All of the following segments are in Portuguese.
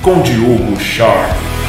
com Diogo Sharp.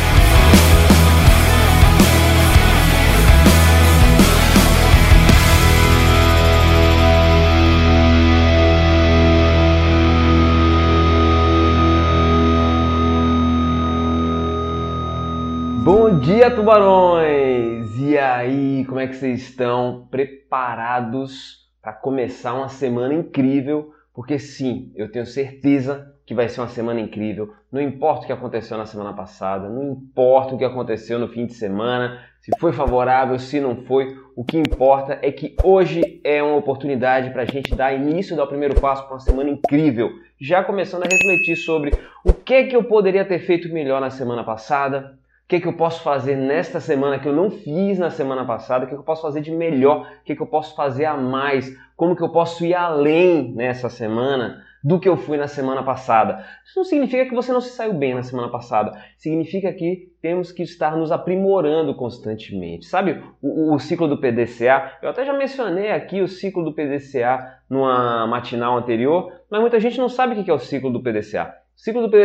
Bom dia, tubarões! E aí, como é que vocês estão? Preparados para começar uma semana incrível? Porque sim, eu tenho certeza que vai ser uma semana incrível. Não importa o que aconteceu na semana passada, não importa o que aconteceu no fim de semana, se foi favorável, se não foi, o que importa é que hoje é uma oportunidade para a gente dar início, dar o primeiro passo para uma semana incrível. Já começando a refletir sobre o que eu poderia ter feito melhor na semana passada, o que eu posso fazer nesta semana que eu não fiz na semana passada, o que eu posso fazer de melhor, o que eu posso fazer a mais, como que eu posso ir além nessa semana do que eu fui na semana passada. Isso não significa que você não se saiu bem na semana passada, significa que temos que estar nos aprimorando constantemente. Sabe o ciclo do PDCA? Eu até já mencionei aqui o ciclo do PDCA numa matinal anterior, mas muita gente não sabe o que é o ciclo do PDCA. O ciclo do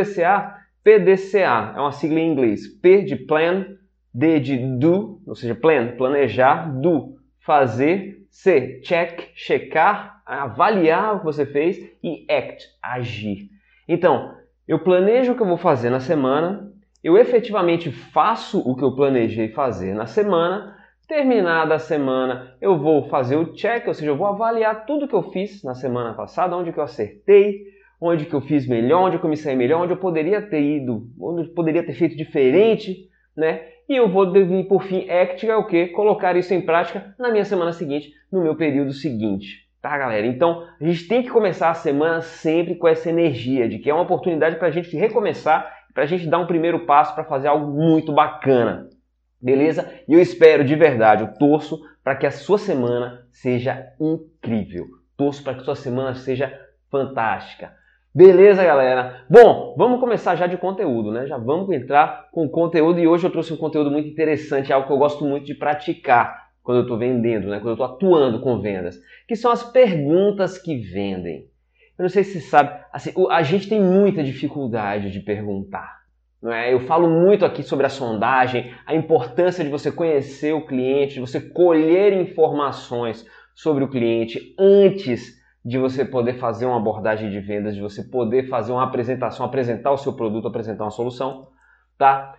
PDCA é uma sigla em inglês. P de plan, D de do, ou seja, plan, planejar, do, fazer, C, check, checar, avaliar o que você fez e act, agir. Então, eu planejo o que eu vou fazer na semana, eu efetivamente faço o que eu planejei fazer na semana, terminada a semana eu vou fazer o check, ou seja, eu vou avaliar tudo que eu fiz na semana passada, onde que eu acertei, onde que eu fiz melhor, onde que eu me saí melhor, onde eu poderia ter ido, onde eu poderia ter feito diferente, né? E eu vou definir por fim act, é o quê? Colocar isso em prática na minha semana seguinte, no meu período seguinte, tá, galera? Então, a gente tem que começar a semana sempre com essa energia de que é uma oportunidade para a gente recomeçar, para a gente dar um primeiro passo para fazer algo muito bacana, beleza? E eu espero de verdade, eu torço para que a sua semana seja incrível, torço para que a sua semana seja fantástica. Beleza, galera? Bom, vamos começar já de conteúdo, né? Já vamos entrar com conteúdo e hoje eu trouxe um conteúdo muito interessante, algo que eu gosto muito de praticar quando eu estou vendendo, né? Quando eu estou atuando com vendas, que são as perguntas que vendem. Eu não sei se você sabe, assim, a gente tem muita dificuldade de perguntar, não é? Eu falo muito aqui sobre a sondagem, a importância de você conhecer o cliente, de você colher informações sobre o cliente antes de você poder fazer uma abordagem de vendas, de você poder fazer uma apresentação, apresentar o seu produto, apresentar uma solução, tá?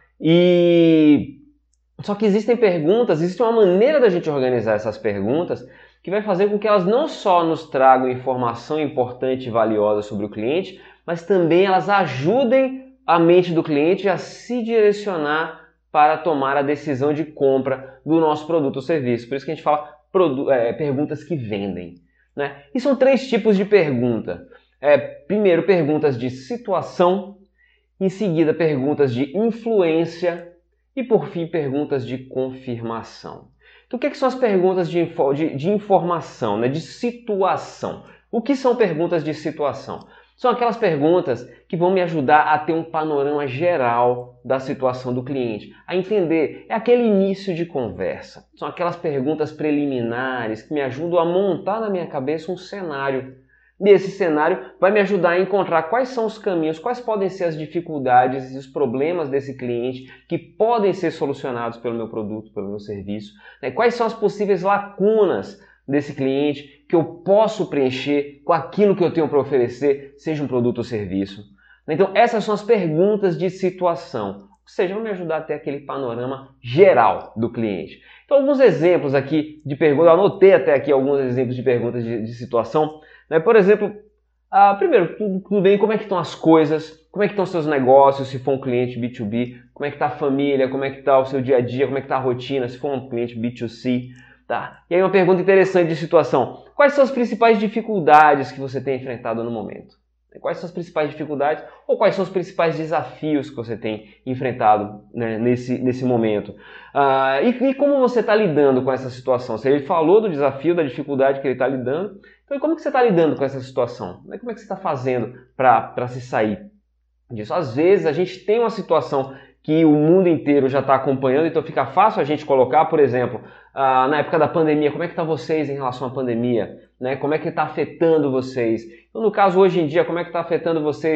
Só que existem perguntas, existe uma maneira da gente organizar essas perguntas que vai fazer com que elas não só nos tragam informação importante e valiosa sobre o cliente, mas também elas ajudem a mente do cliente a se direcionar para tomar a decisão de compra do nosso produto ou serviço. Por isso que a gente fala perguntas que vendem, né? E são 3 tipos de pergunta. Primeiro, perguntas de situação, em seguida, perguntas de influência e, por fim, perguntas de confirmação. Então, o que são as perguntas de informação, né? De situação? O que são perguntas de situação? São aquelas perguntas que vão me ajudar a ter um panorama geral da situação do cliente, a entender, é aquele início de conversa. São aquelas perguntas preliminares que me ajudam a montar na minha cabeça um cenário. E esse cenário vai me ajudar a encontrar quais são os caminhos, quais podem ser as dificuldades e os problemas desse cliente que podem ser solucionados pelo meu produto, pelo meu serviço, né? Quais são as possíveis lacunas desse cliente que eu posso preencher com aquilo que eu tenho para oferecer, seja um produto ou serviço. Então essas são as perguntas de situação, ou seja, vão me ajudar a ter aquele panorama geral do cliente. Então alguns exemplos aqui de perguntas, eu anotei até aqui alguns exemplos de perguntas de situação, né? Por exemplo, primeiro, tudo bem, como é que estão as coisas, como é que estão os seus negócios, se for um cliente B2B, como é que está a família, como é que está o seu dia a dia, como é que está a rotina, se for um cliente B2C. Tá? E aí uma pergunta interessante de situação. Quais são as principais dificuldades que você tem enfrentado no momento? Quais são as principais dificuldades ou quais são os principais desafios que você tem enfrentado, né, nesse momento? E como você está lidando com essa situação? Ele falou do desafio, da dificuldade que ele está lidando. Então, como que você está lidando com essa situação? Como é que você está fazendo para se sair disso? Às vezes a gente tem uma situação que o mundo inteiro já está acompanhando, então fica fácil a gente colocar, por exemplo, na época da pandemia, como é que está vocês em relação à pandemia? Né? Como é que está afetando vocês? Então, no caso, hoje em dia, como é que está afetando vocês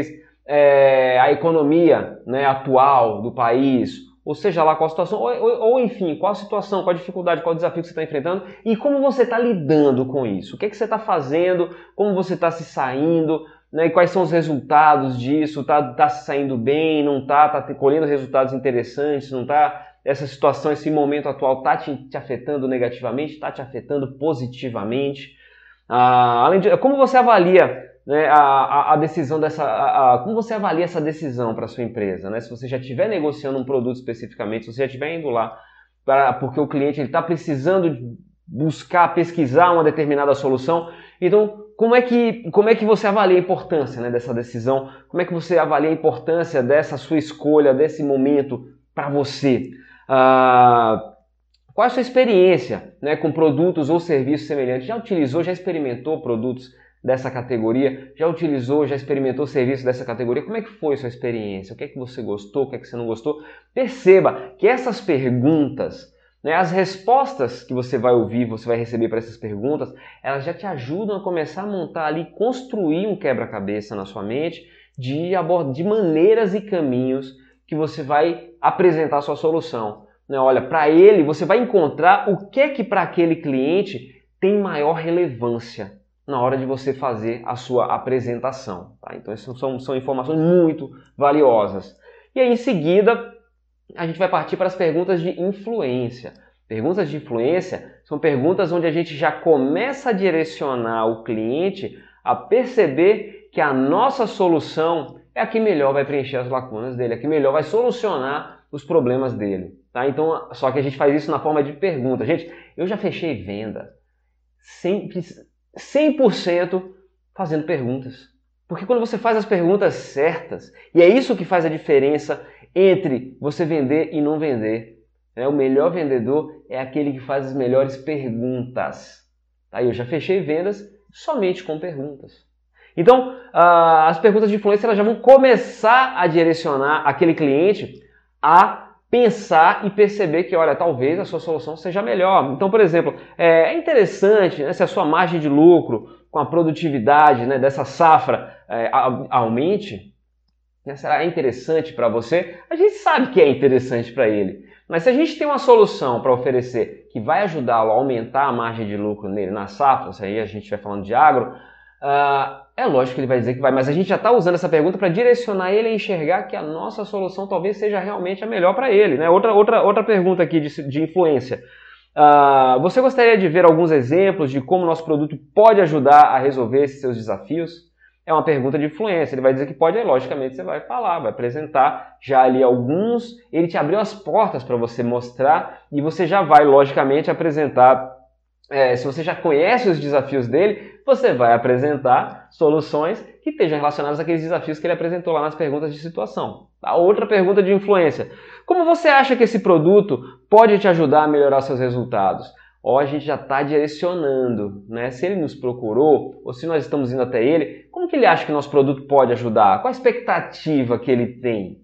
a economia, né, atual do país, ou seja lá qual a situação, ou enfim, qual a situação, qual a dificuldade, qual o desafio que você está enfrentando e como você está lidando com isso. O que é que você está fazendo, como você está se saindo, né, e quais são os resultados disso, tá se saindo bem, não está colhendo resultados interessantes, não está, essa situação, esse momento atual está te afetando negativamente, está te afetando positivamente. Além de, como você avalia, né, a decisão como você avalia essa decisão para a sua empresa, né? Se você já estiver negociando um produto especificamente, se você já estiver indo lá porque o cliente está precisando buscar, pesquisar uma determinada solução, então como é que você avalia a importância, né, dessa decisão? Como é que você avalia a importância dessa sua escolha, desse momento para você? Qual é a sua experiência, né, com produtos ou serviços semelhantes? Já utilizou, já experimentou produtos dessa categoria? Já utilizou, já experimentou serviços dessa categoria? Como é que foi a sua experiência? O que é que você gostou? O que é que você não gostou? Perceba que essas perguntas, né, as respostas que você vai ouvir, você vai receber para essas perguntas, elas já te ajudam a começar a montar ali, construir um quebra-cabeça na sua mente de maneiras e caminhos que você vai apresentar a sua solução. Olha, para ele, você vai encontrar o que é que para aquele cliente tem maior relevância na hora de você fazer a sua apresentação. Tá? Então, essas são informações muito valiosas. E aí, em seguida, a gente vai partir para as perguntas de influência. Perguntas de influência são perguntas onde a gente já começa a direcionar o cliente a perceber que a nossa solução é a que melhor vai preencher as lacunas dele, a que melhor vai solucionar os problemas dele. Tá? Então, só que a gente faz isso na forma de pergunta. Gente, eu já fechei venda 100% fazendo perguntas. Porque quando você faz as perguntas certas, e é isso que faz a diferença entre você vender e não vender. O melhor vendedor é aquele que faz as melhores perguntas. Tá? Eu já fechei vendas somente com perguntas. Então, as perguntas de influência elas já vão começar a direcionar aquele cliente a pensar e perceber que, olha, talvez a sua solução seja melhor. Então, por exemplo, é interessante, né, se a sua margem de lucro com a produtividade, né, dessa safra aumente, né, será interessante para você? A gente sabe que é interessante para ele. Mas se a gente tem uma solução para oferecer que vai ajudá-lo a aumentar a margem de lucro nele na safra, se aí a gente estiver falando de agro, é lógico que ele vai dizer que vai, mas a gente já está usando essa pergunta para direcionar ele a enxergar que a nossa solução talvez seja realmente a melhor para ele. Né? Outra pergunta aqui de influência. Você gostaria de ver alguns exemplos de como o nosso produto pode ajudar a resolver esses seus desafios? É uma pergunta de influência. Ele vai dizer que pode, aí logicamente você vai falar, vai apresentar já ali alguns. Ele te abriu as portas para você mostrar e você já vai, logicamente, apresentar. Se você já conhece os desafios dele, você vai apresentar soluções que estejam relacionadas àqueles desafios que ele apresentou lá nas perguntas de situação. A outra pergunta de influência. Como você acha que esse produto pode te ajudar a melhorar seus resultados? A gente já está direcionando, né? Se ele nos procurou, ou se nós estamos indo até ele, como que ele acha que nosso produto pode ajudar? Qual a expectativa que ele tem?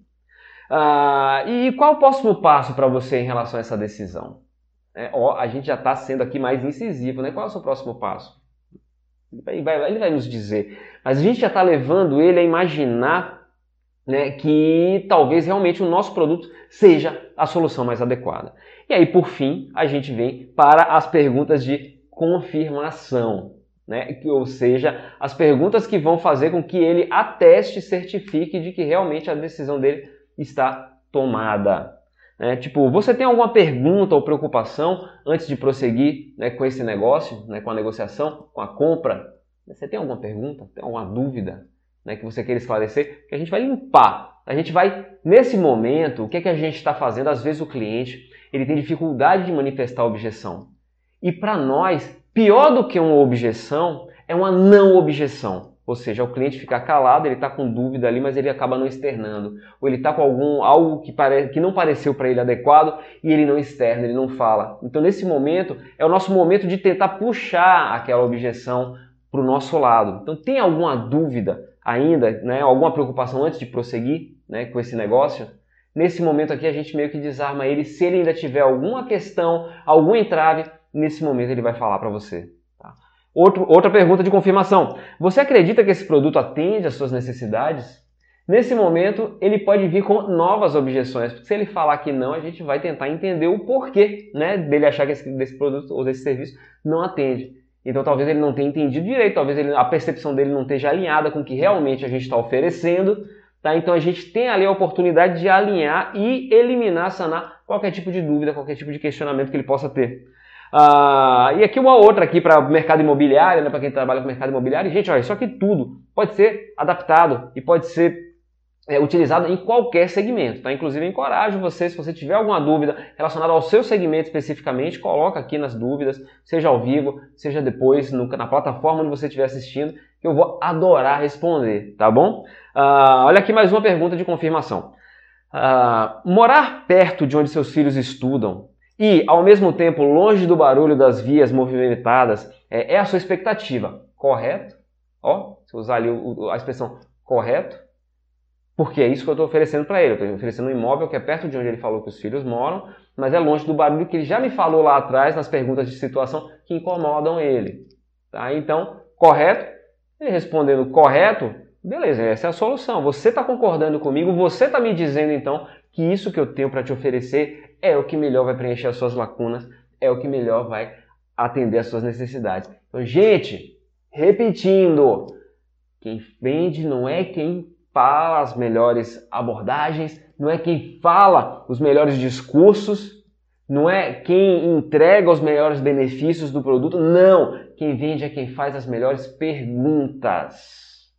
E qual o próximo passo para você em relação a essa decisão? A gente já está sendo aqui mais incisivo, né? Qual é o seu próximo passo? Ele vai nos dizer. Mas a gente já está levando ele a imaginar, né, que talvez realmente o nosso produto seja a solução mais adequada. E aí, por fim, a gente vem para as perguntas de confirmação, né? Ou seja, as perguntas que vão fazer com que ele ateste e certifique de que realmente a decisão dele está tomada. Tipo, você tem alguma pergunta ou preocupação antes de prosseguir, né, com esse negócio, né, com a negociação, com a compra? Você tem alguma pergunta? Tem alguma dúvida, né, que você queira esclarecer? Que a gente vai limpar. A gente vai, nesse momento, o que é que a gente está fazendo? Às vezes o cliente ele tem dificuldade de manifestar objeção. E para nós, pior do que uma objeção é uma não objeção. Ou seja, o cliente fica calado, ele está com dúvida ali, mas ele acaba não externando. Ou ele está com algo que não pareceu para ele adequado e ele não externa, ele não fala. Então, nesse momento, é o nosso momento de tentar puxar aquela objeção para o nosso lado. Então, tem alguma dúvida ainda, né, alguma preocupação antes de prosseguir, né, com esse negócio? Nesse momento aqui, a gente meio que desarma ele. Se ele ainda tiver alguma questão, algum entrave, nesse momento ele vai falar para você. Outra pergunta de confirmação. Você acredita que esse produto atende às suas necessidades? Nesse momento, ele pode vir com novas objeções, porque se ele falar que não, a gente vai tentar entender o porquê, né, dele achar que desse produto ou desse serviço não atende. Então talvez ele não tenha entendido direito, talvez a percepção dele não esteja alinhada com o que realmente a gente está oferecendo, tá? Então a gente tem ali a oportunidade de alinhar e eliminar, sanar qualquer tipo de dúvida, qualquer tipo de questionamento que ele possa ter. E aqui uma outra aqui para o mercado imobiliário, né, para quem trabalha com mercado imobiliário. Gente, olha, isso aqui tudo pode ser adaptado e pode ser utilizado em qualquer segmento, tá? Inclusive, eu encorajo você, se você tiver alguma dúvida relacionada ao seu segmento especificamente, coloca aqui nas dúvidas, seja ao vivo, seja depois na plataforma onde você estiver assistindo, que eu vou adorar responder, tá bom? Olha aqui mais uma pergunta de confirmação. Morar perto de onde seus filhos estudam e, ao mesmo tempo, longe do barulho das vias movimentadas, é a sua expectativa, correto? Ó, se eu usar ali a expressão correto, porque é isso que eu estou oferecendo para ele. Eu estou oferecendo um imóvel que é perto de onde ele falou que os filhos moram, mas é longe do barulho que ele já me falou lá atrás nas perguntas de situação que incomodam ele. Tá? Então, correto? Ele respondendo correto, beleza, essa é a solução. Você está concordando comigo, você está me dizendo então que isso que eu tenho para te oferecer é o que melhor vai preencher as suas lacunas, é o que melhor vai atender as suas necessidades. Então, gente, repetindo, quem vende não é quem fala as melhores abordagens, não é quem fala os melhores discursos, não é quem entrega os melhores benefícios do produto, não. Quem vende é quem faz as melhores perguntas.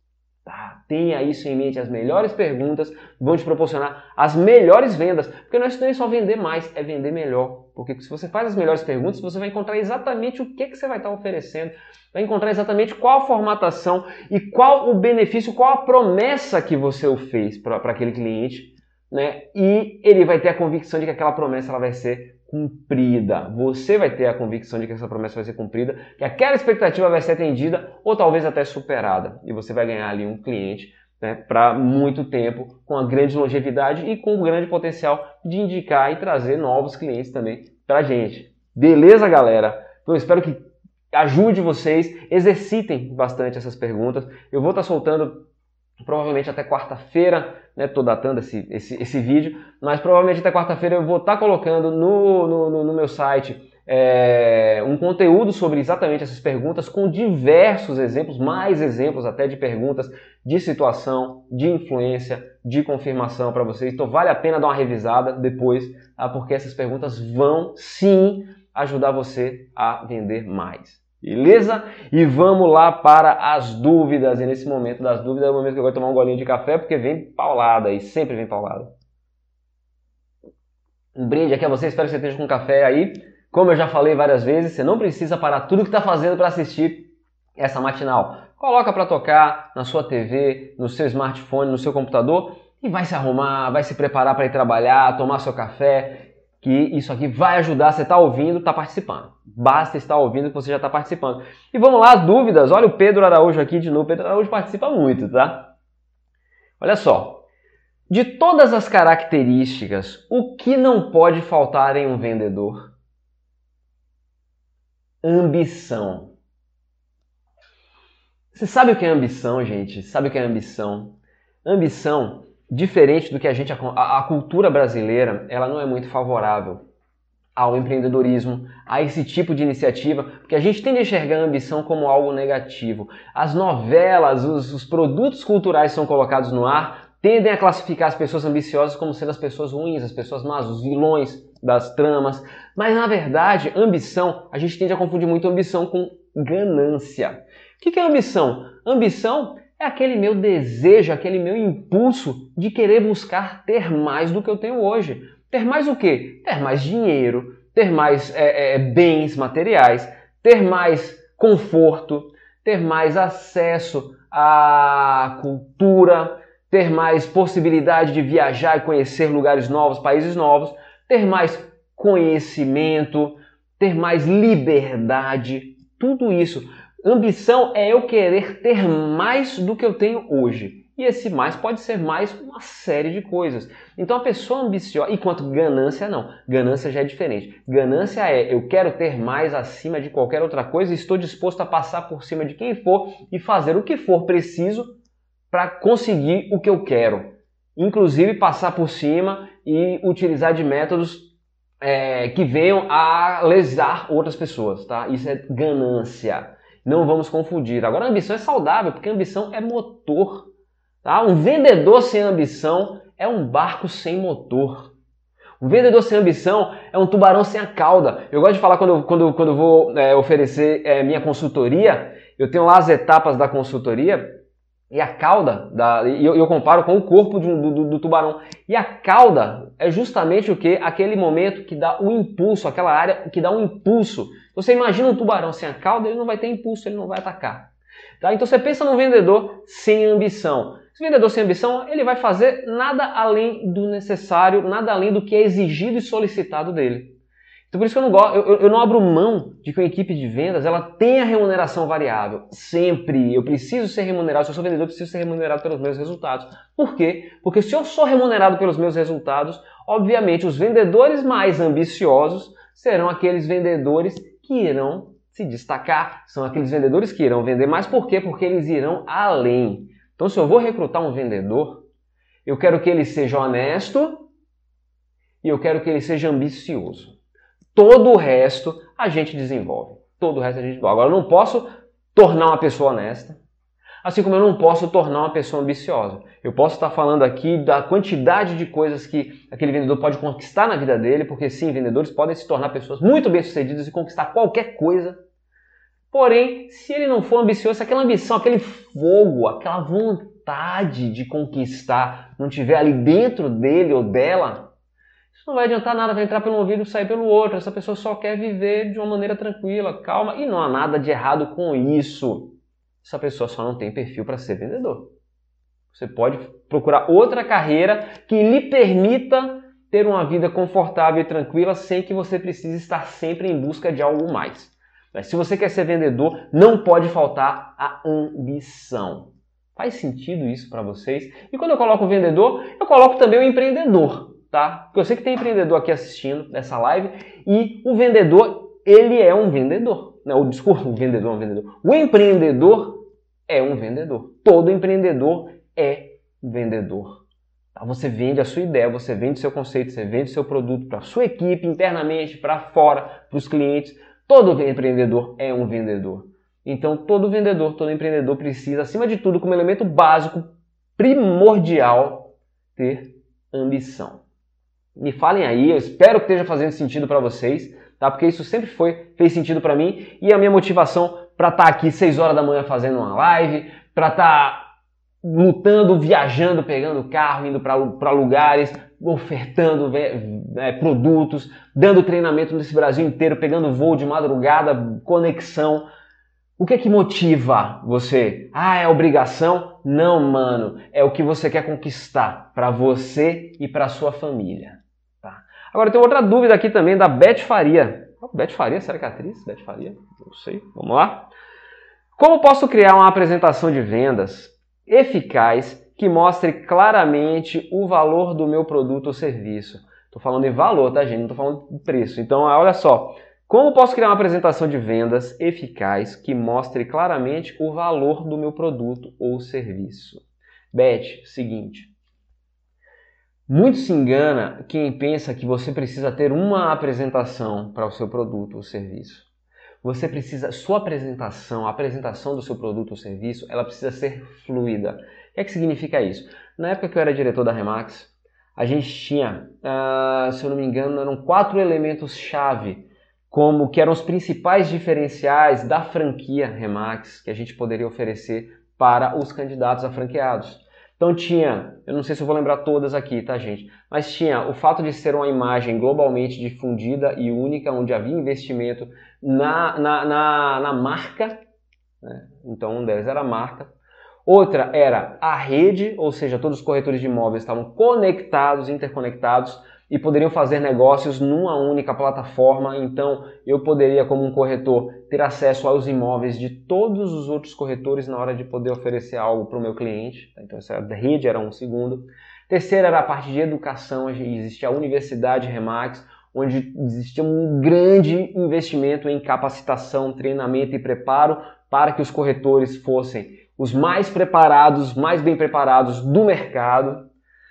Tá? Tenha isso em mente, as melhores perguntas vão te proporcionar as melhores vendas, porque não é só vender mais, é vender melhor. Porque se você faz as melhores perguntas, você vai encontrar exatamente o que você vai estar oferecendo, vai encontrar exatamente qual a formatação e qual o benefício, qual a promessa que você fez para aquele cliente, né? E ele vai ter a convicção de que aquela promessa ela vai ser cumprida. Você vai ter a convicção de que essa promessa vai ser cumprida, que aquela expectativa vai ser atendida ou talvez até superada. E você vai ganhar ali um cliente, né, para muito tempo, com uma grande longevidade e com um grande potencial de indicar e trazer novos clientes também para a gente. Beleza, galera? Então eu espero que ajude vocês, exercitem bastante essas perguntas. Eu vou estar soltando provavelmente até quarta-feira, né? Estou datando esse vídeo, mas provavelmente até quarta-feira eu vou estar colocando no meu site um conteúdo sobre exatamente essas perguntas, com diversos exemplos, mais exemplos até de perguntas de situação, de influência, de confirmação para vocês. Então vale a pena dar uma revisada depois, porque essas perguntas vão sim ajudar você a vender mais. Beleza? E vamos lá para as dúvidas. E nesse momento das dúvidas é o momento que eu vou tomar um golinho de café, porque vem paulada e sempre vem paulada. Um brinde aqui a você, espero que você esteja com café aí. Como eu já falei várias vezes, você não precisa parar tudo que está fazendo para assistir essa matinal. Coloca para tocar na sua TV, no seu smartphone, no seu computador e vai se arrumar, vai se preparar para ir trabalhar, tomar seu café, que isso aqui vai ajudar. Você está ouvindo, está participando. Basta estar ouvindo que você já está participando. E vamos lá, as dúvidas. Olha o Pedro Araújo aqui de novo. O Pedro Araújo participa muito, tá? Olha só. De todas as características, o que não pode faltar em um vendedor? Ambição. Você sabe o que é ambição, gente? Sabe o que é ambição? Ambição, diferente do que a cultura brasileira, ela não é muito favorável ao empreendedorismo, a esse tipo de iniciativa, porque a gente tende a enxergar a ambição como algo negativo. As novelas, os produtos culturais que são colocados no ar tendem a classificar as pessoas ambiciosas como sendo as pessoas ruins, as pessoas más, os vilões das tramas. Mas, na verdade, ambição, a gente tende a confundir muito ambição com ganância. O que é ambição? Ambição é aquele meu desejo, aquele meu impulso de querer buscar ter mais do que eu tenho hoje. Ter mais o quê? Ter mais dinheiro, ter mais bens materiais, ter mais conforto, ter mais acesso à cultura, ter mais possibilidade de viajar e conhecer lugares novos, países novos, ter mais conhecimento, ter mais liberdade, tudo isso. Ambição é eu querer ter mais do que eu tenho hoje. E esse mais pode ser mais uma série de coisas. Então a pessoa ambiciosa, enquanto ganância não. Ganância já é diferente. Ganância é eu quero ter mais acima de qualquer outra coisa e estou disposto a passar por cima de quem for e fazer o que for preciso para conseguir o que eu quero. Inclusive passar por cima e utilizar de métodos que venham a lesar outras pessoas, tá? Isso é ganância. Não vamos confundir. Agora, a ambição é saudável, porque a ambição é motor. Tá? Um vendedor sem ambição é um barco sem motor. Um vendedor sem ambição é um tubarão sem a cauda. Eu gosto de falar quando eu vou oferecer minha consultoria, eu tenho lá as etapas da consultoria e a cauda, eu comparo com o corpo do tubarão. E a cauda é justamente o quê? Aquele momento que dá o impulso, aquela área que dá um impulso. Você imagina um tubarão sem a cauda, ele não vai ter impulso, ele não vai atacar. Tá? Então você pensa num vendedor sem ambição. Esse vendedor sem ambição, ele vai fazer nada além do necessário, nada além do que é exigido e solicitado dele. Então por isso que eu não abro mão de que a equipe de vendas ela tenha remuneração variável. Sempre. Eu preciso ser remunerado. Se eu sou vendedor, eu preciso ser remunerado pelos meus resultados. Por quê? Porque se eu sou remunerado pelos meus resultados, obviamente os vendedores mais ambiciosos serão aqueles vendedores que irão se destacar. São aqueles vendedores que irão vender mais. Por quê? Porque eles irão além. Então se eu vou recrutar um vendedor, eu quero que ele seja honesto e eu quero que ele seja ambicioso. Todo o resto a gente desenvolve. Todo o resto a gente desenvolve. Agora, eu não posso tornar uma pessoa honesta, assim como eu não posso tornar uma pessoa ambiciosa. Eu posso estar falando aqui da quantidade de coisas que aquele vendedor pode conquistar na vida dele, porque sim, vendedores podem se tornar pessoas muito bem-sucedidas e conquistar qualquer coisa. Porém, se ele não for ambicioso, se aquela ambição, aquele fogo, aquela vontade de conquistar não tiver ali dentro dele ou dela, isso não vai adiantar nada, vai entrar pelo ouvido e sair pelo outro. Essa pessoa só quer viver de uma maneira tranquila, calma, e não há nada de errado com isso. Essa pessoa só não tem perfil para ser vendedor. Você pode procurar outra carreira que lhe permita ter uma vida confortável e tranquila sem que você precise estar sempre em busca de algo mais. Mas se você quer ser vendedor, não pode faltar a ambição. Faz sentido isso para vocês? E quando eu coloco o vendedor, eu coloco também o empreendedor. Tá? Porque eu sei que tem empreendedor aqui assistindo essa live e o vendedor, ele é um vendedor. Não, desculpa, o vendedor é um vendedor. O empreendedor é um vendedor. Todo empreendedor é um vendedor. Tá? Você vende a sua ideia, você vende seu conceito, você vende seu produto para a sua equipe, internamente, para fora, para os clientes. Todo empreendedor é um vendedor. Então, todo vendedor, todo empreendedor precisa, acima de tudo, como elemento básico, primordial, ter ambição. Me falem aí, eu espero que esteja fazendo sentido para vocês, tá? Porque isso sempre fez sentido para mim e a minha motivação para estar aqui 6 horas da manhã fazendo uma live, para estar lutando, viajando, pegando carro, indo para lugares, ofertando produtos, dando treinamento nesse Brasil inteiro, pegando voo de madrugada, conexão. O que é que motiva você? Ah, é obrigação? Não, mano. É o que você quer conquistar para você e para sua família. Tá? Agora tem outra dúvida aqui também da Beth Faria. Beth Faria, será que é atriz? Beth Faria? Não sei. Vamos lá. Como posso criar uma apresentação de vendas eficaz que mostre claramente o valor do meu produto ou serviço? Estou falando em valor, tá, gente? Não estou falando de preço. Então, olha só. Como posso criar uma apresentação de vendas eficaz que mostre claramente o valor do meu produto ou serviço? Beth, seguinte. Muito se engana quem pensa que você precisa ter uma apresentação para o seu produto ou serviço. Você precisa, sua apresentação, a apresentação do seu produto ou serviço, ela precisa ser fluida. O que é que significa isso? Na época que eu era diretor da Remax, a gente tinha, se eu não me engano, eram 4 elementos-chave como que eram os principais diferenciais da franquia Remax que a gente poderia oferecer para os candidatos a franqueados. Então tinha, eu não sei se eu vou lembrar todas aqui, tá, gente? Mas tinha o fato de ser uma imagem globalmente difundida e única, onde havia investimento na marca, né? Então um deles era a marca. Outra era a rede, ou seja, todos os corretores de imóveis estavam conectados, interconectados, e poderiam fazer negócios numa única plataforma. Então eu poderia, como um corretor, ter acesso aos imóveis de todos os outros corretores na hora de poder oferecer algo para o meu cliente. Então essa rede era um segundo. Terceira era a parte de educação. Existia a Universidade Remax, onde existia um grande investimento em capacitação, treinamento e preparo para que os corretores fossem os mais preparados, mais bem preparados do mercado.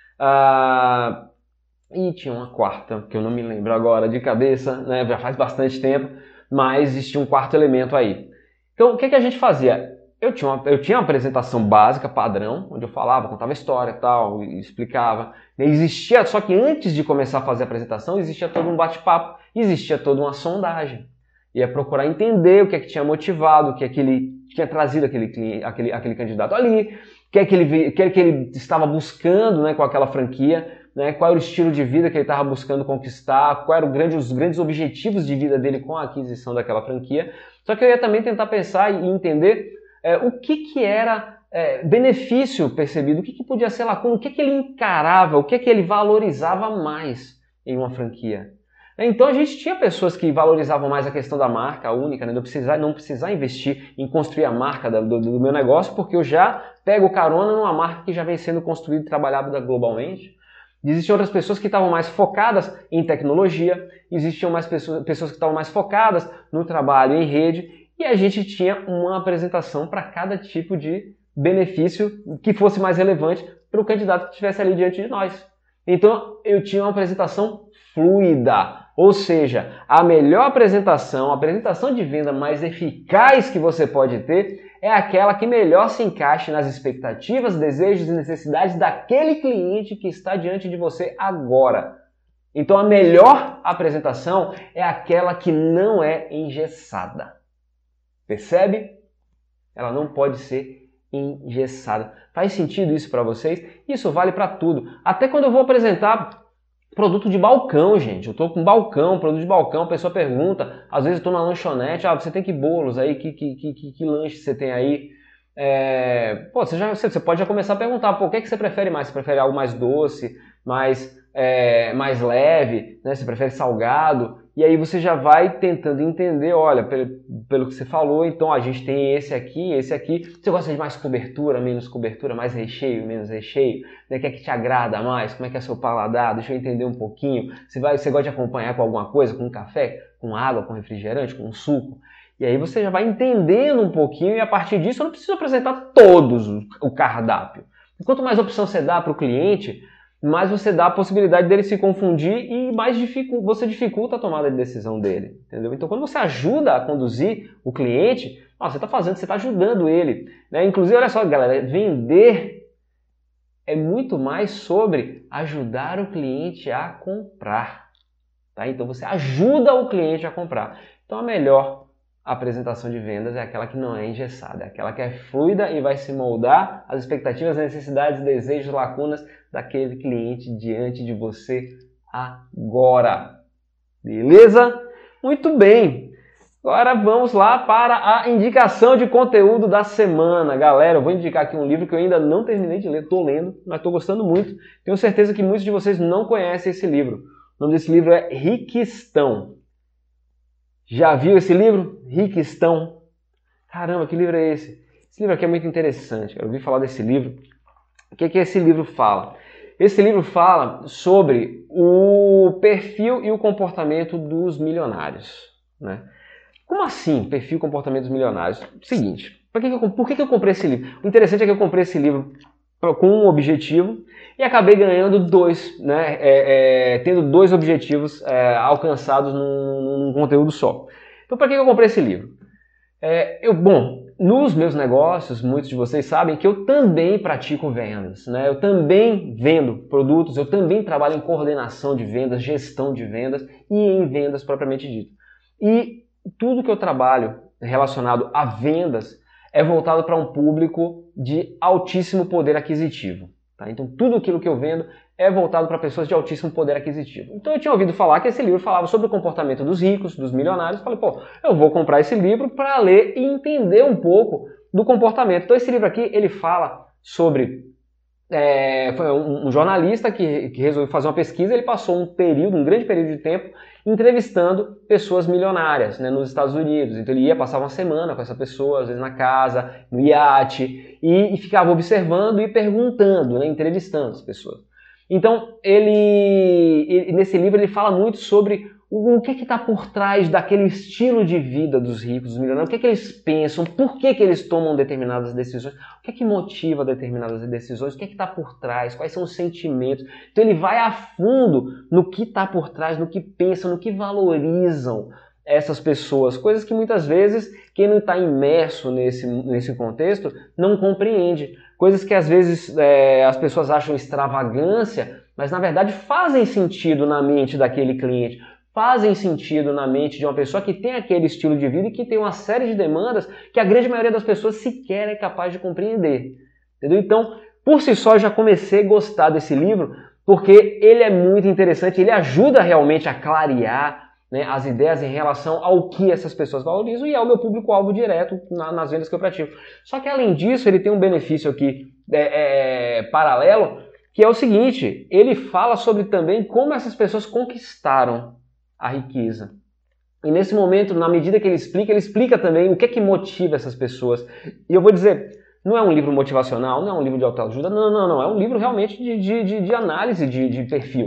E tinha uma quarta, que eu não me lembro agora de cabeça, né? Já faz bastante tempo, mas existia um quarto elemento aí. Então, o que a gente fazia? Eu tinha uma apresentação básica, padrão, onde eu falava, contava história e tal, e explicava. Existia, só que antes de começar a fazer a apresentação, existia todo um bate-papo, existia toda uma sondagem. Ia procurar entender o que é que tinha motivado, o que é que ele tinha trazido aquele candidato ali, o que é que ele estava buscando, né, com aquela franquia, né, qual era o estilo de vida que ele estava buscando conquistar, quais eram os grandes objetivos de vida dele com a aquisição daquela franquia. Só que eu ia também tentar pensar e entender o que era benefício percebido, o que podia ser lacuna, o que ele encarava, o que ele valorizava mais em uma franquia. Então a gente tinha pessoas que valorizavam mais a questão da marca única, né? Não precisar investir em construir a marca do meu negócio, porque eu já pego carona numa marca que já vem sendo construída e trabalhada globalmente. Existiam outras pessoas que estavam mais focadas em tecnologia, existiam mais pessoas que estavam mais focadas no trabalho em rede, e a gente tinha uma apresentação para cada tipo de benefício que fosse mais relevante para o candidato que estivesse ali diante de nós. Então eu tinha uma apresentação fluida, ou seja, a melhor apresentação, a apresentação de venda mais eficaz que você pode ter é aquela que melhor se encaixe nas expectativas, desejos e necessidades daquele cliente que está diante de você agora. Então a melhor apresentação é aquela que não é engessada. Percebe? Ela não pode ser engessada. Faz sentido isso para vocês? Isso vale para tudo. Até quando eu vou apresentar produto de balcão, gente. Eu estou com balcão, produto de balcão, a pessoa pergunta, às vezes eu estou na lanchonete, você tem que bolos aí, que lanche você tem aí? Você pode já começar a perguntar, o que você prefere mais? Você prefere algo mais doce, mais leve, né? Você prefere salgado? E aí você já vai tentando entender, olha, pelo que você falou, então a gente tem esse aqui. Você gosta de mais cobertura, menos cobertura, mais recheio, menos recheio? Né? O que é que te agrada mais? Como é que é seu paladar? Deixa eu entender um pouquinho. Você gosta de acompanhar com alguma coisa, com um café, com água, com refrigerante, com um suco? E aí você já vai entendendo um pouquinho e a partir disso eu não preciso apresentar todos o cardápio. E quanto mais opção você dá para o cliente, mais você dá a possibilidade dele se confundir e mais você dificulta a tomada de decisão dele, entendeu? Então, quando você ajuda a conduzir o cliente, você está ajudando ele, né? Inclusive, olha só, galera, vender é muito mais sobre ajudar o cliente a comprar, tá? Então, você ajuda o cliente a comprar. Então, a melhor apresentação de vendas é aquela que não é engessada, é aquela que é fluida e vai se moldar às expectativas, necessidades, desejos, lacunas daquele cliente diante de você agora. Beleza? Muito bem! Agora vamos lá para a indicação de conteúdo da semana. Galera, eu vou indicar aqui um livro que eu ainda não terminei de ler, estou lendo, mas estou gostando muito. Tenho certeza que muitos de vocês não conhecem esse livro. O nome desse livro é Riquistão. Já viu esse livro? Riquistão. Caramba, que livro é esse? Esse livro aqui é muito interessante. Eu ouvi falar desse livro. O que esse livro fala? Esse livro fala sobre o perfil e o comportamento dos milionários, né? Como assim, perfil e comportamento dos milionários? Seguinte, por que eu comprei esse livro? O interessante é que eu comprei esse livro com um objetivo e acabei ganhando dois, né? Tendo dois objetivos alcançados num conteúdo só. Então, para que eu comprei esse livro? Nos meus negócios, muitos de vocês sabem que eu também pratico vendas, né? Eu também vendo produtos, eu também trabalho em coordenação de vendas, gestão de vendas e em vendas propriamente dito. E tudo que eu trabalho relacionado a vendas é voltado para um público de altíssimo poder aquisitivo. Tá? Então, tudo aquilo que eu vendo é voltado para pessoas de altíssimo poder aquisitivo. Então, eu tinha ouvido falar que esse livro falava sobre o comportamento dos ricos, dos milionários. Falei, eu vou comprar esse livro para ler e entender um pouco do comportamento. Então, esse livro aqui, ele fala sobre... foi um jornalista que resolveu fazer uma pesquisa, ele passou um grande período de tempo entrevistando pessoas milionárias, né, nos Estados Unidos. Então ele ia passar uma semana com essa pessoa, às vezes na casa, no iate, e ficava observando e perguntando, né, entrevistando as pessoas. Então, nesse livro ele fala muito sobre o que está por trás daquele estilo de vida dos ricos, dos milionários, o que eles pensam, por que eles tomam determinadas decisões, o que motiva determinadas decisões, o que está por trás, quais são os sentimentos. Então ele vai a fundo no que está por trás, no que pensam, no que valorizam essas pessoas, coisas que muitas vezes quem não está imerso nesse contexto não compreende, coisas que às vezes as pessoas acham extravagância, mas na verdade fazem sentido na mente daquele cliente, fazem sentido na mente de uma pessoa que tem aquele estilo de vida e que tem uma série de demandas que a grande maioria das pessoas sequer é capaz de compreender. Entendeu? Então, por si só, eu já comecei a gostar desse livro, porque ele é muito interessante, ele ajuda realmente a clarear, né, as ideias em relação ao que essas pessoas valorizam e é o meu público-alvo direto nas vendas que eu pratico. Só que além disso, ele tem um benefício aqui paralelo, que é o seguinte, ele fala sobre também como essas pessoas conquistaram a riqueza. E nesse momento, na medida que ele explica também o que é que motiva essas pessoas. E eu vou dizer, não é um livro motivacional, não é um livro de autoajuda, não. É um livro realmente de análise de perfil.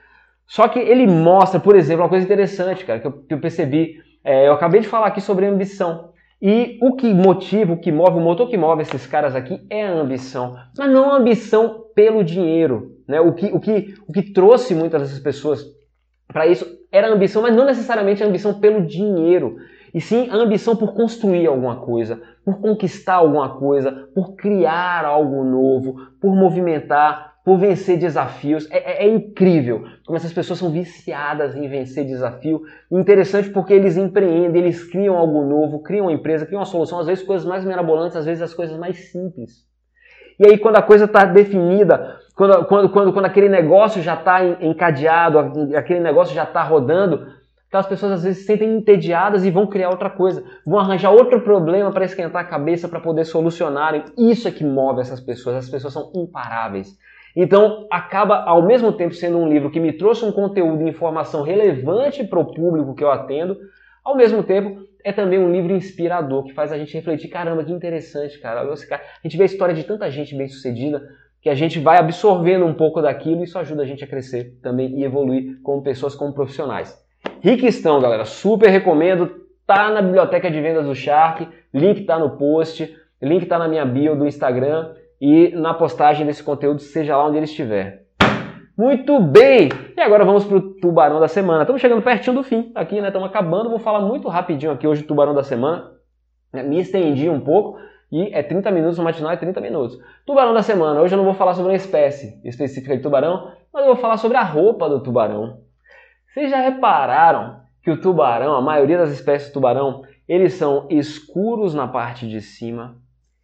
Só que ele mostra, por exemplo, uma coisa interessante, cara, que eu percebi. Eu acabei de falar aqui sobre ambição. E o que motiva, o motor que move esses caras aqui é a ambição. Mas não a ambição pelo dinheiro, né? O que trouxe muitas dessas pessoas para isso era a ambição, mas não necessariamente a ambição pelo dinheiro, e sim a ambição por construir alguma coisa, por conquistar alguma coisa, por criar algo novo, por movimentar, por vencer desafios. É incrível como essas pessoas são viciadas em vencer desafio. Interessante porque eles empreendem, eles criam algo novo, criam uma empresa, criam uma solução, às vezes coisas mais mirabolantes, às vezes as coisas mais simples. E aí quando a coisa está definida, quando aquele negócio já está encadeado, aquele negócio já está rodando, aquelas pessoas às vezes se sentem entediadas e vão criar outra coisa, vão arranjar outro problema para esquentar a cabeça, para poder solucionarem. Isso é que move essas pessoas são imparáveis. Então acaba ao mesmo tempo sendo um livro que me trouxe um conteúdo e informação relevante para o público que eu atendo, ao mesmo tempo é também um livro inspirador, que faz a gente refletir, caramba, que interessante, cara. A gente vê a história de tanta gente bem-sucedida, que a gente vai absorvendo um pouco daquilo e isso ajuda a gente a crescer também e evoluir como pessoas, como profissionais. Riquistão, galera, super recomendo, tá na biblioteca de vendas do Shark, link tá no post, link tá na minha bio do Instagram e na postagem desse conteúdo, seja lá onde ele estiver. Muito bem! E agora vamos para o Tubarão da Semana. Estamos chegando pertinho do fim aqui, né? Estamos acabando. Vou falar muito rapidinho aqui hoje do Tubarão da Semana. Me estendi um pouco e é 30 minutos, o matinal é 30 minutos. Tubarão da Semana. Hoje eu não vou falar sobre uma espécie específica de tubarão, mas eu vou falar sobre a roupa do tubarão. Vocês já repararam que o tubarão, a maioria das espécies de tubarão, eles são escuros na parte de cima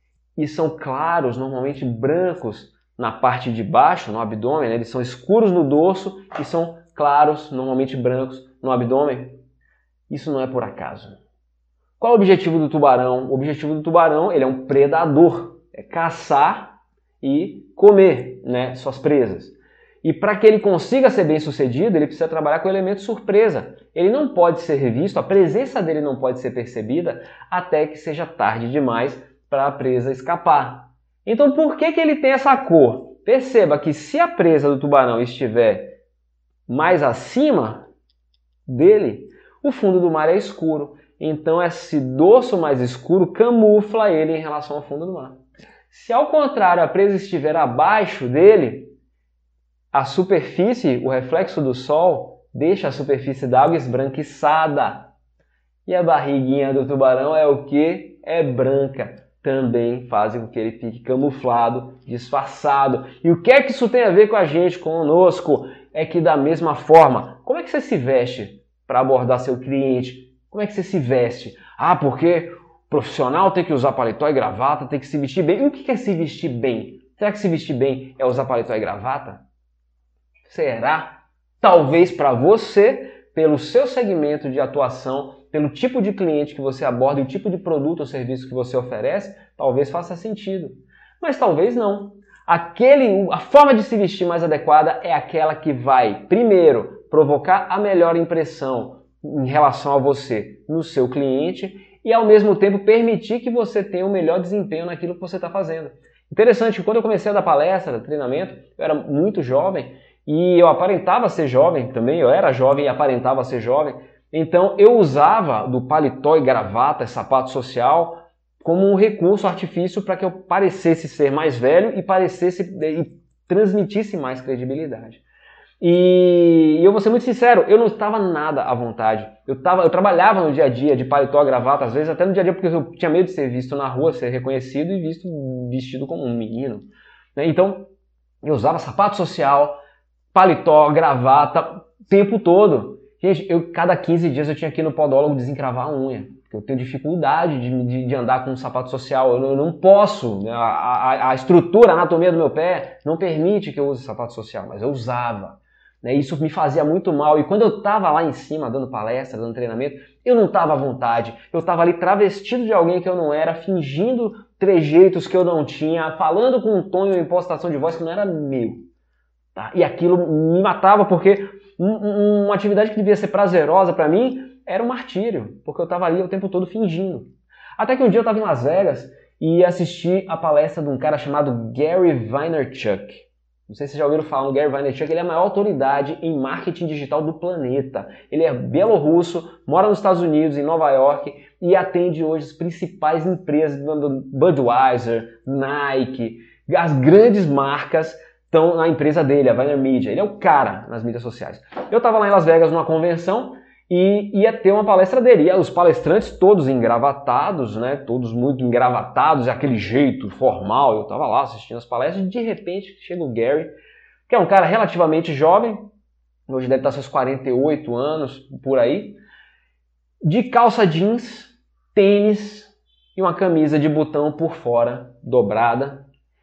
e são claros, normalmente brancos, na parte de baixo, no abdômen, né? Eles são escuros no dorso e são claros, normalmente brancos, no abdômen. Isso não é por acaso. Qual é o objetivo do tubarão? O objetivo do tubarão, ele é um predador, é caçar e comer, né, suas presas. E para que ele consiga ser bem sucedido, ele precisa trabalhar com o elemento surpresa. Ele não pode ser revisto, a presença dele não pode ser percebida até que seja tarde demais para a presa escapar. Então por que ele tem essa cor? Perceba que se a presa do tubarão estiver mais acima dele, o fundo do mar é escuro. Então esse dorso mais escuro camufla ele em relação ao fundo do mar. Se ao contrário a presa estiver abaixo dele, a superfície, o reflexo do sol, deixa a superfície da água esbranquiçada. E a barriguinha do tubarão é o quê? É branca. Também fazem com que ele fique camuflado, disfarçado. E o que é que isso tem a ver com a gente, conosco? É que da mesma forma, como é que você se veste para abordar seu cliente? Como é que você se veste? Ah, porque o profissional tem que usar paletó e gravata, tem que se vestir bem. E o que é se vestir bem? Será que se vestir bem é usar paletó e gravata? Será? Talvez para você, pelo seu segmento de atuação, pelo tipo de cliente que você aborda e o tipo de produto ou serviço que você oferece, talvez faça sentido. Mas talvez não. A forma de se vestir mais adequada é aquela que vai, primeiro, provocar a melhor impressão em relação a você no seu cliente e, ao mesmo tempo, permitir que você tenha o melhor desempenho naquilo que você está fazendo. Interessante que quando eu comecei a dar palestra, treinamento, eu era muito jovem e eu aparentava ser jovem também, eu era jovem e aparentava ser jovem, então eu usava do paletó e gravata, sapato social, como um recurso, artifício para que eu parecesse ser mais velho e transmitisse mais credibilidade. E eu vou ser muito sincero, eu não estava nada à vontade. Eu trabalhava no dia a dia de paletó, gravata, às vezes até no dia a dia porque eu tinha medo de ser visto na rua, ser reconhecido e vestido como um menino. Né? Então, eu usava sapato social, paletó, gravata, o tempo todo. Gente, cada 15 dias eu tinha que ir no podólogo desencravar a unha. Porque eu tenho dificuldade de andar com um sapato social. Eu não posso. Né? A estrutura, a anatomia do meu pé não permite que eu use sapato social, mas eu usava. Né? Isso me fazia muito mal. E quando eu estava lá em cima, dando palestra, dando treinamento, eu não estava à vontade. Eu estava ali travestido de alguém que eu não era, fingindo trejeitos que eu não tinha, falando com um tom e uma impostação de voz que não era meu. Tá? E aquilo me matava porque uma atividade que devia ser prazerosa para mim era um martírio, porque eu estava ali o tempo todo fingindo. Até que um dia eu estava em Las Vegas e assisti a palestra de um cara chamado Gary Vaynerchuk. Não sei se vocês já ouviram falar no Gary Vaynerchuk, ele é a maior autoridade em marketing digital do planeta. Ele é bielorrusso, mora nos Estados Unidos, em Nova York, e atende hoje as principais empresas, Budweiser, Nike, as grandes marcas estão na empresa dele, a VaynerMedia. Ele é o cara nas mídias sociais. Eu estava lá em Las Vegas numa convenção e ia ter uma palestra dele. E os palestrantes todos engravatados, né? Todos muito engravatados, aquele jeito formal. Eu estava lá assistindo as palestras e de repente chega o Gary, que é um cara relativamente jovem, hoje deve estar seus 48 anos, por aí, de calça jeans, tênis e uma camisa de botão por fora, dobrada,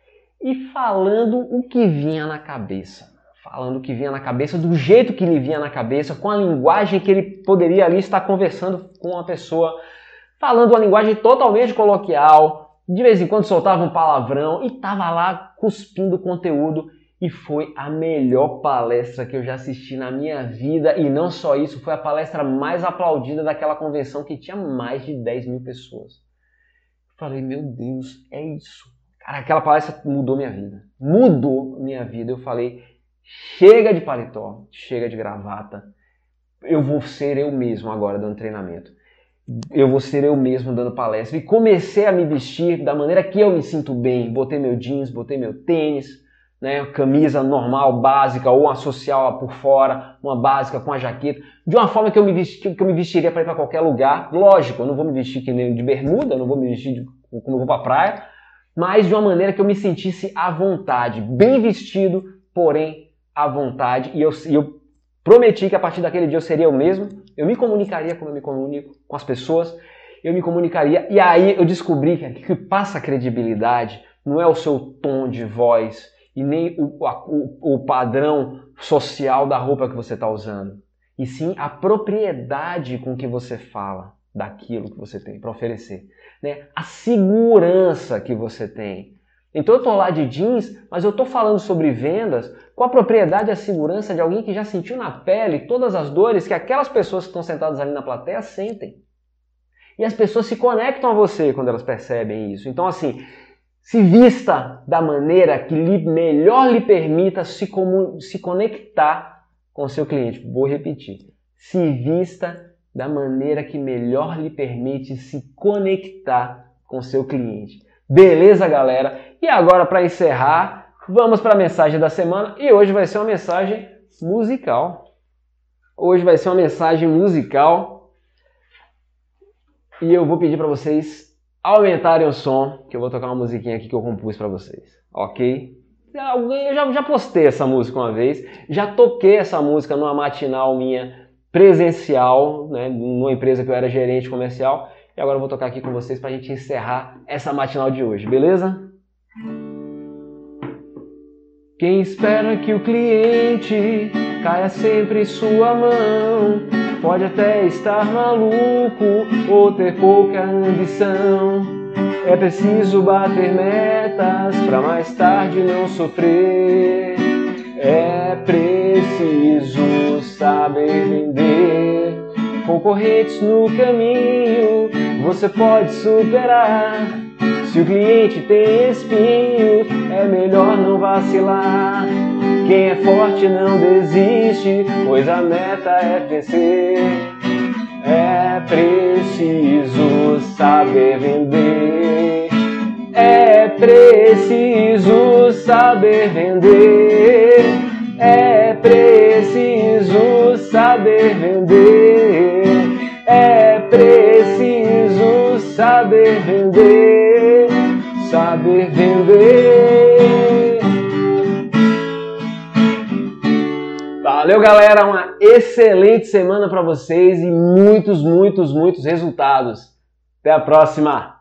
e falando o que vinha na cabeça. Falando o que vinha na cabeça, do jeito que lhe vinha na cabeça, com a linguagem que ele poderia ali estar conversando com uma pessoa, falando uma linguagem totalmente coloquial, de vez em quando soltava um palavrão e estava lá cuspindo conteúdo. E foi a melhor palestra que eu já assisti na minha vida. E não só isso, foi a palestra mais aplaudida daquela convenção que tinha mais de 10 mil pessoas. Falei, meu Deus, é isso. Cara, aquela palestra mudou minha vida. Mudou minha vida. Eu falei, chega de paletó, chega de gravata. Eu vou ser eu mesmo agora dando treinamento. Eu vou ser eu mesmo dando palestra. E comecei a me vestir da maneira que eu me sinto bem. Botei meu jeans, botei meu tênis, né, camisa normal, básica, ou uma social por fora, uma básica com a jaqueta. De uma forma que eu me vestiria para ir para qualquer lugar. Lógico, eu não vou me vestir que nem de bermuda, eu não vou me vestir como eu vou para a praia. Mas de uma maneira que eu me sentisse à vontade, bem vestido, porém à vontade. E eu prometi que a partir daquele dia eu seria eu mesmo, eu me comunicaria como eu me comunico com as pessoas, eu me comunicaria. E aí eu descobri que o que passa credibilidade não é o seu tom de voz e nem o padrão social da roupa que você está usando, e sim a propriedade com que você fala daquilo que você tem para oferecer. Né? A segurança que você tem. Então eu estou lá de jeans, mas eu estou falando sobre vendas com a propriedade e a segurança de alguém que já sentiu na pele todas as dores que aquelas pessoas que estão sentadas ali na plateia sentem. E as pessoas se conectam a você quando elas percebem isso. Então assim, se vista da maneira que melhor lhe permita se conectar com o seu cliente. Vou repetir. Se vista da maneira que melhor lhe permite se conectar com seu cliente. Beleza, galera? E agora, para encerrar, vamos para a mensagem da semana. E hoje vai ser uma mensagem musical. Hoje vai ser uma mensagem musical. E eu vou pedir para vocês aumentarem o som, que eu vou tocar uma musiquinha aqui que eu compus para vocês. Ok? Eu já postei essa música uma vez. Já toquei essa música numa matinal minha presencial, né, numa empresa que eu era gerente comercial, e agora eu vou tocar aqui com vocês para a gente encerrar essa matinal de hoje, beleza? Quem espera que o cliente caia sempre em sua mão, pode até estar maluco ou ter pouca ambição. É preciso bater metas para mais tarde não sofrer. É preciso saber vender. Concorrentes no caminho você pode superar. Se o cliente tem espinho, é melhor não vacilar. Quem é forte não desiste, pois a meta é vencer. É preciso saber vender. É preciso saber vender. É preciso saber vender. É preciso saber vender. Saber vender. Valeu, galera! Uma excelente semana para vocês e muitos resultados. Até a próxima!